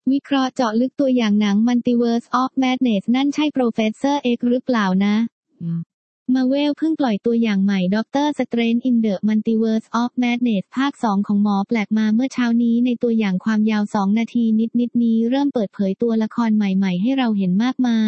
วิเคราะห์เจาะลึกตัวอย่างหนัง Multiverse of Madness นั่นใช่ Professor X หรือเปล่านะMarvel เพิ่งปล่อยตัวอย่างใหม่ Doctor Strange in the Multiverse of Madness ภาค 2 ของหมอแปลกมาเมื่อเช้านี้ในตัวอย่างความยาว 2 นาทีนิดนี้เริ่มเปิดเผยตัวละครใหม่ๆให้เราเห็นมากมาย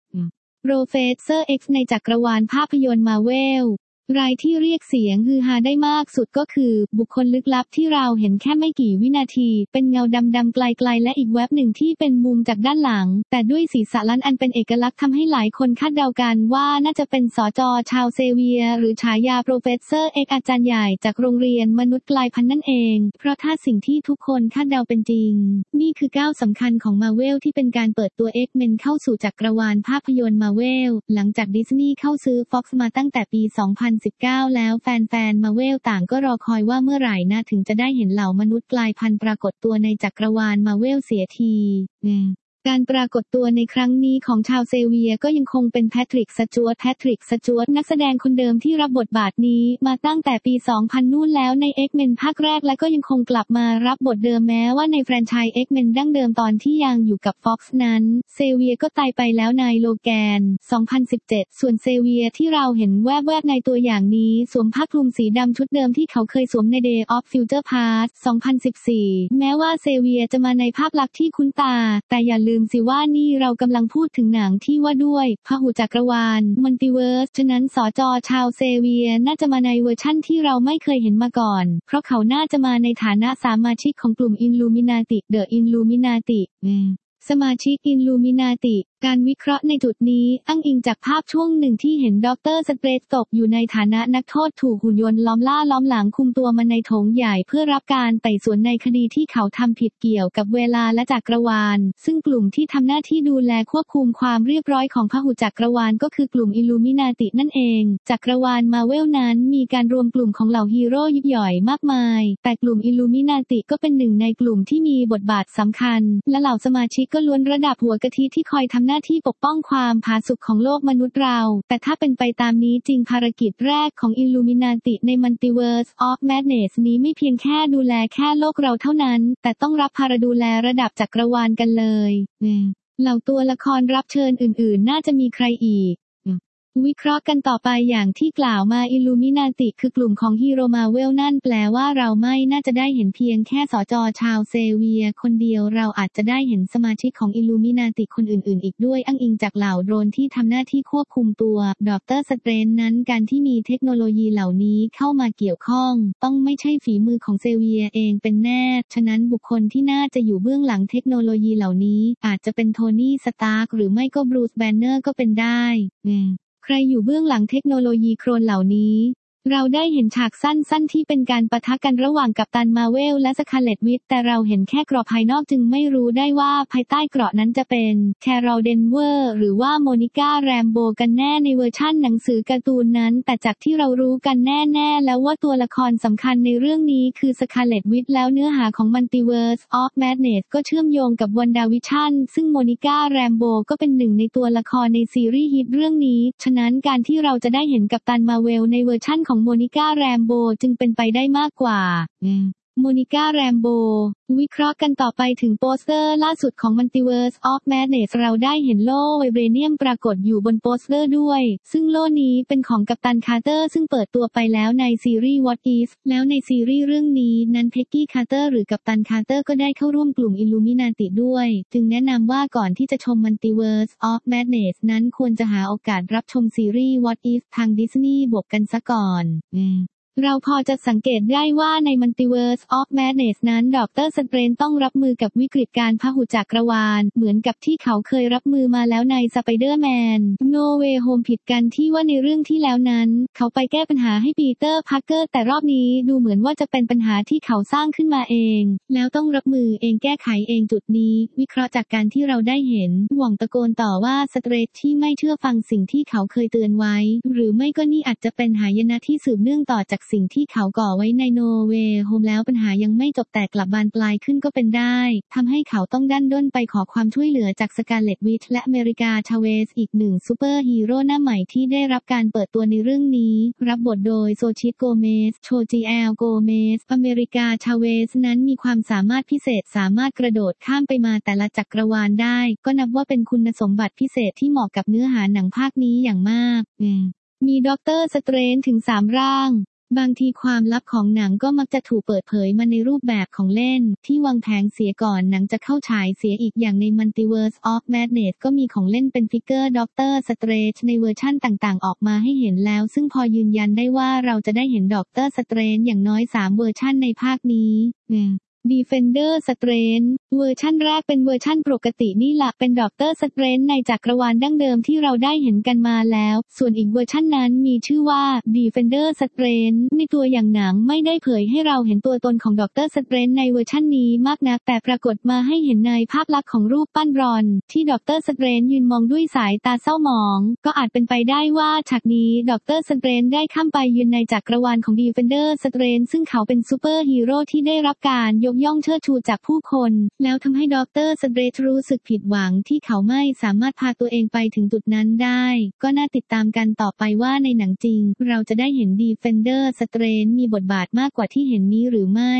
Professor X ในจักรวาลภาพยนตร์ Marvelรายที่เรียกเสียงฮือฮาได้มากสุดก็คือบุคคลลึกลับที่เราเห็นแค่ไม่กี่วินาทีเป็นเงาดำๆไกลๆและอีกแวบหนึ่งที่เป็นมุมจากด้านหลังแต่ด้วยสีสันล้านอันเป็นเอกลักษณ์ทำให้หลายคนคาดเดากันว่าน่าจะเป็นสจ.ชาวเซเวียหรือฉายาโปรเฟสเซอร์เอ็กอาจารย์ใหญ่จากโรงเรียนมนุษย์กลายพันธุ์นั่นเองเพราะถ้าสิ่งที่ทุกคนคาดเดาเป็นจริงนี่คือก้าวสำคัญของ Marvel ที่เป็นการเปิดตัว X-Men เข้าสู่จักรวาลภาพยนตร์ Marvel หลังจากดิสนีย์เข้าซื้อ Fox มาตั้งแต่ปี 2019 แล้วแฟนๆ Marvel ต่างก็รอคอยว่าเมื่อไหร่นะถึงจะได้เห็นเหล่ามนุษย์กลายพันธุ์ปรากฏตัวในจักรวาล Marvel เสียทีการปรากฏตัวในครั้งนี้ของชาวเซเวียก็ยังคงเป็นแพทริก สจ๊วตนักแสดงคนเดิมที่รับบทบาทนี้มาตั้งแต่ปี 2000 นู่นแล้วใน X-Men ภาคแรกและก็ยังคงกลับมารับบทเดิมแม้ว่าในแฟรนไชส์ X-Men ดั้งเดิมตอนที่ยังอยู่กับ Fox นั้นเซเวียก็ตายไปแล้วในโลแกน 2017 ส่วนเซเวียที่เราเห็นแวบๆในตัวอย่างนี้สวมผ้าคลุมสีดำชุดเดิมที่เขาเคยสวมใน Day of Future Past 2014 แม้ว่าเซเวียจะมาในภาพลักษณ์ที่คุ้นตาแต่อย่าลืมสิว่านี่เรากำลังพูดถึงหนังที่ว่าด้วยพหุจักรวาลมัลติเวิร์สฉะนั้นสจ.ชาวเซเวียน่าจะมาในเวอร์ชั่นที่เราไม่เคยเห็นมาก่อนเพราะเขาน่าจะมาในฐานะสมาชิกของกลุ่มอินลูมินาติเดอะอินลูมินาติสมาชิกอินลูมินาติการวิเคราะห์ในจุดนี้อ้างอิงจากภาพช่วงหนึ่งที่เห็นด็อกเตอร์สเตรทตกอยู่ในฐานะนักโทษถูกหุ่นยนต์ล้อมล่าล้อมหลังคุมตัวมาในโถงใหญ่เพื่อรับการไต่สวนในคดีที่เขาทำผิดเกี่ยวกับเวลาและจักรวาลซึ่งกลุ่มที่ทำหน้าที่ดูแลควบคุมความเรียบร้อยของพหุจักรวาลก็คือกลุ่มอิลลูมินาตินั่นเองจักรวาลมาเวลนั้นมีการรวมกลุ่มของเหล่าฮีโร่ยิบย่อยมากมายแต่กลุ่มอิลลูมินาติก็เป็นหนึ่งในกลุ่มที่มีบทบาทสำคัญและเหล่าสมาชิกก็ล้วนระดับหัวกะทิที่คอยทำหน้าที่ปกป้องความผาสุกของโลกมนุษย์เราแต่ถ้าเป็นไปตามนี้จริงภารกิจแรกของ Illuminati ใน Multiverse of Madness นี้ไม่เพียงแค่ดูแลแค่โลกเราเท่านั้นแต่ต้องรับภาระดูแลระดับจักรวาลกันเลยเหล่าตัวละครรับเชิญอื่นๆน่าจะมีใครอีกวิเคราะห์กันต่อไปอย่างที่กล่าวมา Illuminati คือกลุ่มของฮีโร่มาเวลนั่นแปลว่าเราไม่น่าจะได้เห็นเพียงแค่สจ.ชาวเซเวียคนเดียวเราอาจจะได้เห็นสมาชิกของ Illuminati คนอื่นๆอีกด้วยอ้างอิงจากเหล่าโดรนที่ทำหน้าที่ควบคุมตัวด็อกเตอร์สเตรนจ์นั้นการที่มีเทคโนโลยีเหล่านี้เข้ามาเกี่ยวข้องต้องไม่ใช่ฝีมือของเซเวียเองเป็นแน่ฉะนั้นบุคคลที่น่าจะอยู่เบื้องหลังเทคโนโลยีเหล่านี้อาจจะเป็นโทนี่สตาร์กหรือไม่ก็บรูซแบนเนอร์ก็เป็นได้ใครอยู่เบื้องหลังเทคโนโลยีโครนเหล่านี้เราได้เห็นฉากสั้นๆที่เป็นการปะทะกันระหว่างกัปตันมาร์เวลและสคาร์เลตวิชแต่เราเห็นแค่เกราะภายนอกจึงไม่รู้ได้ว่าภายใต้เกราะนั้นจะเป็นแคโรล เดนเวอร์หรือว่าโมนิก้า แรมโบกันแน่ในเวอร์ชั่นหนังสือการ์ตูนนั้นแต่จากที่เรารู้กันแน่ๆแล้วว่าตัวละครสำคัญในเรื่องนี้คือสคาร์เลตวิชแล้วเนื้อหาของ Multiverse of Madness ก็เชื่อมโยงกับวันดาวิชั่นซึ่งโมนิก้า แรมโบก็เป็นหนึ่งในตัวละครในซีรีส์ฮิตเรื่องนี้ฉะนั้นการที่เราจะได้เห็นกัปตันมาร์เวลในเวอร์ชั่นของโมนิก้า แรมโบจึงเป็นไปได้มากกว่าโมนิก้า แรมโบวิเคราะห์กันต่อไปถึงโปสเตอร์ล่าสุดของ Multiverse of Madness เราได้เห็นโล่ไวเบรเนียมปรากฏอยู่บนโปสเตอร์ด้วยซึ่งโล่นี้เป็นของกัปตันคาร์เตอร์ซึ่งเปิดตัวไปแล้วในซีรีส์ What If แล้วในซีรีส์เรื่องนี้นั้นเพ็กกี้คาร์เตอร์หรือกัปตันคาร์เตอร์ก็ได้เข้าร่วมกลุ่ม Illuminati ด้วยจึงแนะนำว่าก่อนที่จะชม Multiverse of Madness นั้นควรจะหาโอกาสรับชมซีรีส์ What If ทางดิสนีย์บวกกันซะก่อนเราพอจะสังเกตได้ว่าใน Multiverse of Madness นั้นด็อกเตอร์สเตรนจ์ต้องรับมือกับวิกฤตการพหุจักรวาลเหมือนกับที่เขาเคยรับมือมาแล้วใน Spider-Man No Way Home ผิดกันที่ว่าในเรื่องที่แล้วนั้นเขาไปแก้ปัญหาให้ปีเตอร์ พาร์เกอร์แต่รอบนี้ดูเหมือนว่าจะเป็นปัญหาที่เขาสร้างขึ้นมาเองแล้วต้องรับมือเองแก้ไขเองจุดนี้วิเคราะห์จากการที่เราได้เห็นหว่องตะโกนต่อว่าสเตรนจ์ที่ไม่เชื่อฟังสิ่งที่เขาเคยเตือนไว้หรือไม่ก็นี่อาจจะเป็นหายนะที่สืบเนื่องต่อจากจากสิ่งที่เขาก่อไว้ในโนเวย์โฮมแล้วปัญหายังไม่จบแต่กลับบานปลายขึ้นก็เป็นได้ทำให้เขาต้องดันด้นไปขอความช่วยเหลือจากสกาเลตวิชและอเมริกาชาเวสอีกหนึ่งซูเปอร์ฮีโร่หน้าใหม่ที่ได้รับการเปิดตัวในเรื่องนี้รับบทโดยโซชิโกเมสโชจิแอลโกเมสอเมริกาชาเวสนั้นมีความสามารถพิเศษสามารถกระโดดข้ามไปมาแต่ละจักรวาลได้ก็นับว่าเป็นคุณสมบัติพิเศษที่เหมาะกับเนื้อหาหนังภาคนี้อย่างมากมีด็อกเตอร์สเตรนจ์ถึง3ร่างบางทีความลับของหนังก็มักจะถูกเปิดเผยมาในรูปแบบของเล่นที่วางแผงเสียก่อนหนังจะเข้าฉายเสียอีกอย่างใน Multiverse of Madness ก็มีของเล่นเป็นฟิกเกอร์ด็อกเตอร์สเตรนจ์ในเวอร์ชั่นต่างๆออกมาให้เห็นแล้วซึ่งพอยืนยันได้ว่าเราจะได้เห็นด็อกเตอร์สเตรนจ์อย่างน้อย3เวอร์ชั่นในภาคนี้Defender Strange เวอร์ชั่นแรกเป็นเวอร์ชั่นปกตินี่แหละเป็นด็อกเตอร์สเตรนจ์ในจักรวาลดั้งเดิมที่เราได้เห็นกันมาแล้วส่วนอีกเวอร์ชั่นนั้นมีชื่อว่า Defender Strange ในตัวอย่างหนังไม่ได้เผยให้เราเห็นตัวตนของด็อกเตอร์สเตรนจ์ในเวอร์ชั่นนี้มากนักแต่ปรากฏมาให้เห็นในภาพลักษณ์ของรูปปั้นรอนที่ด็อกเตอร์สเตรนจ์ยืนมองด้วยสายตาเศร้าหมองก็อาจเป็นไปได้ว่าฉากนี้ด็อกเตอร์สเตรนจ์ได้ข้ามไปยืนในจักรวาลของ Defender Strange ซึ่งเขาเป็นซูเปอร์ฮีโร่ที่ได้รับการยกย่องเชิดชูจากผู้คนแล้วทำให้ด็อกเตอร์สเตรนจ์รู้สึกผิดหวังที่เขาไม่สามารถพาตัวเองไปถึงจุดนั้นได้ก็น่าติดตามกันต่อไปว่าในหนังจริงเราจะได้เห็น Defender Strange มีบทบาทมากกว่าที่เห็นนี้หรือไม่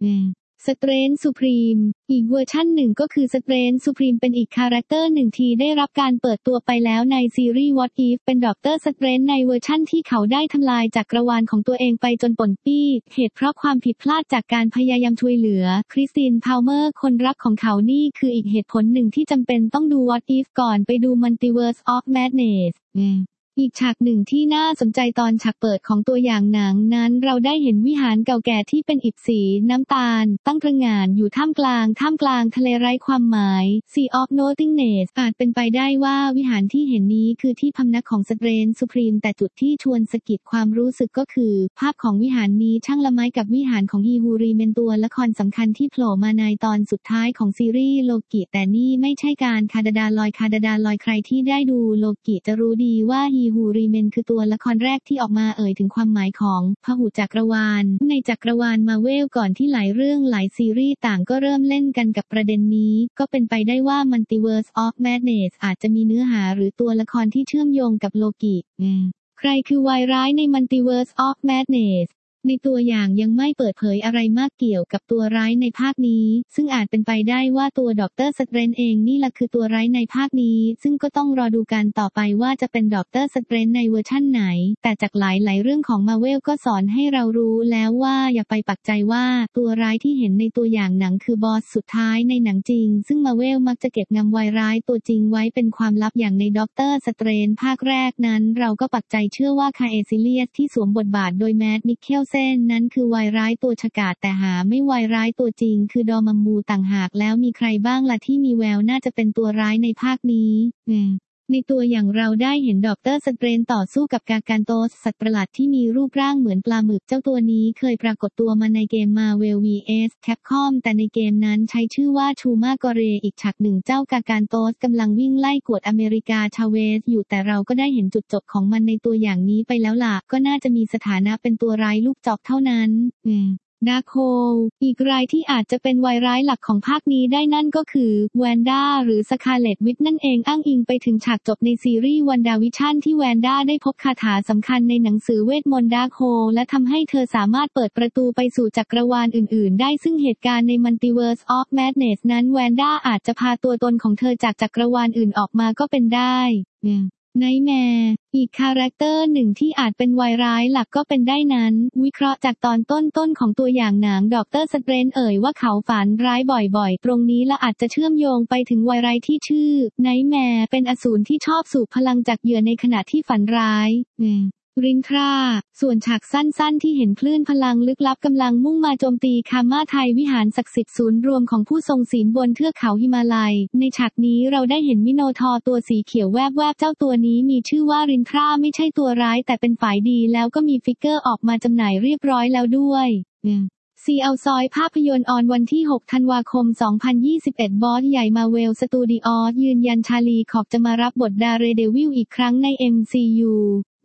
Strange Supreme อีกเวอร์ชั่นหนึ่งก็คือ Strange Supreme เป็นอีกคาแรคเตอร์หนึ่งที่ได้รับการเปิดตัวไปแล้วในซีรีส์ What If เป็นด็อกเตอร์สเตรนจ์ในเวอร์ชั่นที่เขาได้ทำลายจักรวาลของตัวเองไปจนป่นปี้เหตุเพราะความผิดพลาดจากการพยายามช่วยเหลือคริสตินพาวเมอร์คนรักของเขานี่คืออีกเหตุผลหนึ่งที่จำเป็นต้องดู What If ก่อนไปดู Multiverse of Madnessอีกฉากหนึ่งที่น่าสนใจตอนฉากเปิดของตัวอย่างหนังนั้นเราได้เห็นวิหารเก่าแก่ที่เป็นอิฐสีน้ำตาลตั้งตระหง่านอยู่ท่ามกลางทะเลไร้ความหมาย Sea of Nothingness อาจเป็นไปได้ว่าวิหารที่เห็นนี้คือที่พำนักของ Strange Supreme แต่จุดที่ชวนสะกิดความรู้สึกก็คือภาพของวิหารนี้ช่างละไมกับวิหารของฮีฮูรีเมนตัวละครสำคัญที่โผล่มาในตอนสุดท้ายของซีรีส์โลกิแต่นี่ไม่ใช่การคาดาดาลอยใครที่ได้ดูโลกิจะรู้ดีว่าฮูรีเมนคือตัวละครแรกที่ออกมาเอ่ยถึงความหมายของพหุจักรวาลในจักรวาลมาเวลก่อนที่หลายเรื่องหลายซีรีส์ต่างก็เริ่มเล่นกันกับประเด็นนี้ก็เป็นไปได้ว่า Multiverse of Madness อาจจะมีเนื้อหาหรือตัวละครที่เชื่อมโยงกับโลกิใครคือวายร้ายใน Multiverse of Madnessในตัวอย่างยังไม่เปิดเผยอะไรมากเกี่ยวกับตัวร้ายในภาคนี้ซึ่งอาจเป็นไปได้ว่าตัวด็อกเตอร์สเตรนจ์เองนี่แหละคือตัวร้ายในภาคนี้ซึ่งก็ต้องรอดูกันต่อไปว่าจะเป็นด็อกเตอร์สเตรนจ์ในเวอร์ชั่นไหนแต่จากหลายเรื่องของมาเวลก็สอนให้เรารู้แล้วว่าอย่าไปปักใจว่าตัวร้ายที่เห็นในตัวอย่างหนังคือบอสสุดท้ายในหนังจริงซึ่งมาเวลมักจะเก็บงำวายร้ายตัวจริงไว้เป็นความลับอย่างในด็อกเตอร์สเตรนจ์ภาคแรกนั้นเราก็ปักใจเชื่อว่าคาเอซิเลียสที่สวมบทบาทโดยแมด มิคเคลเซนนั้นคือวายร้ายตัวฉกาจแต่หาไม่วายร้ายตัวจริงคือดอมัมมูต่างหากแล้วมีใครบ้างล่ะที่มีแววน่าจะเป็นตัวร้ายในภาคนี้ในตัวอย่างเราได้เห็นด็อกเตอร์สเตรนจ์ต่อสู้กับกาการโตสสัตว์ประหลาดที่มีรูปร่างเหมือนปลาหมึกเจ้าตัวนี้เคยปรากฏตัวมาในเกม Marvel vs Capcom แต่ในเกมนั้นใช้ชื่อว่าชูมากอเรอีกฉากหนึ่งเจ้ากาการโตสกำลังวิ่งไล่กวดอเมริกาชาเวสอยู่แต่เราก็ได้เห็นจุดจบของมันในตัวอย่างนี้ไปแล้วล่ะก็น่าจะมีสถานะเป็นตัวร้ายลูกจอกเท่านั้นดาร์คโฮลอีกรายที่อาจจะเป็นวายร้ายหลักของภาคนี้ได้นั่นก็คือแวนด้าหรือสคาร์เลตวิชนั่นเองอ้างอิงไปถึงฉากจบในซีรีส์วันดาวิชั่นที่แวนด้าได้พบคาถาสำคัญในหนังสือเวทมนต์ดาร์คโฮลและทำให้เธอสามารถเปิดประตูไปสู่จักรวาลอื่นๆได้ซึ่งเหตุการณ์ใน Multiverse of Madness นั้นแวนด้าอาจจะพาตัวตนของเธอจากจักรวาลอื่นออกมาก็เป็นได้ไนท์แมร์อีกคาแรคเตอร์หนึ่งที่อาจเป็นวายร้ายหลักก็เป็นได้นั้นวิเคราะห์จากตอนต้นของตัวอย่างหนังด็อกเตอร์สเตรนจ์เอ่ยว่าเขาฝันร้ายบ่อยๆตรงนี้และอาจจะเชื่อมโยงไปถึงวายร้ายที่ชื่อไนท์แมร์เป็นอสูรที่ชอบสูบพลังจากเหยื่อในขณะที่ฝันร้ายรินทราส่วนฉากสั้นๆที่เห็นคลื่นพลังลึกลับกำลังมุ่งมาโจมตีคาม่าไทยวิหารศักดิ์สิทธิ์ศูนย์รวมของผู้ทรงศีลบนเทือกเขาหิมาลัยในฉากนี้เราได้เห็นมิโนทอร์ตัวสีเขียวแวบๆเจ้าตัวนี้มีชื่อว่ารินทราไม่ใช่ตัวร้ายแต่เป็นฝ่ายดีแล้วก็มีฟิกเกอร์ออกมาจำหน่ายเรียบร้อยแล้วด้วยซีเอาซอยภาพยนตร์ออนวันที่ 6 ธันวาคม 2021 บอสใหญ่มาเวลสตูดิโอยืนยันชาลีขอบจะมารับบทดาเรเดวิลอีกครั้งใน MCU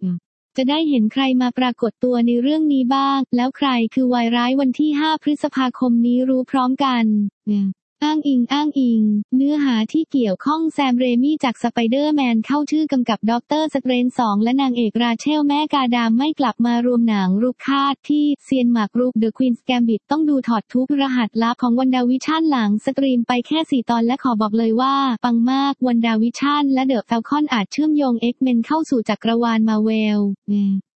จะได้เห็นใครมาปรากฏตัวในเรื่องนี้บ้าง แล้วใครคือวายร้ายวันที่ 5 พฤษภาคมนี้รู้พร้อมกันอ้างอิง เนื้อหาที่เกี่ยวข้องแซม เรมี่จากสไปเดอร์แมนเข้าชื่อกำกับด็อกเตอร์สเตรนจ์ 2 และนางเอกราเชลแม่กาดามไม่กลับมารวมหนังรุกคาดที่เซียนหมากรุก The Queen's Gambit ต้องดูถอดทุกรหัสลับของวันดาวิชั่นหลังสตรีมไปแค่ 4 ตอนและขอบอกเลยว่าปังมากวันดาวิชั่นและเดอะแฟลคอนอาจเชื่อมโยง X-Men เข้าสู่จักรวาลมาร์เวล